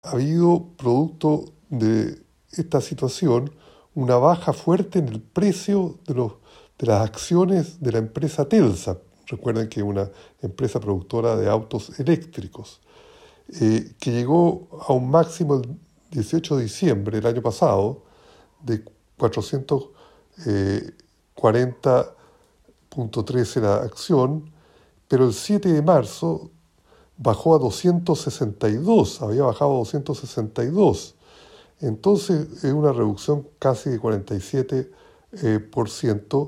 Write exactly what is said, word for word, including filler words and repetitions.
ha habido, producto de esta situación, una baja fuerte en el precio de, los, de las acciones de la empresa Telsa. Recuerden que es una empresa productora de autos eléctricos, eh, que llegó a un máximo el dieciocho de diciembre del año pasado de cuatrocientos cuarenta punto trece la acción, pero el siete de marzo bajó a doscientos sesenta y dos, había bajado a doscientos sesenta y dos. Entonces es una reducción casi de cuarenta y siete por ciento, eh, por ciento,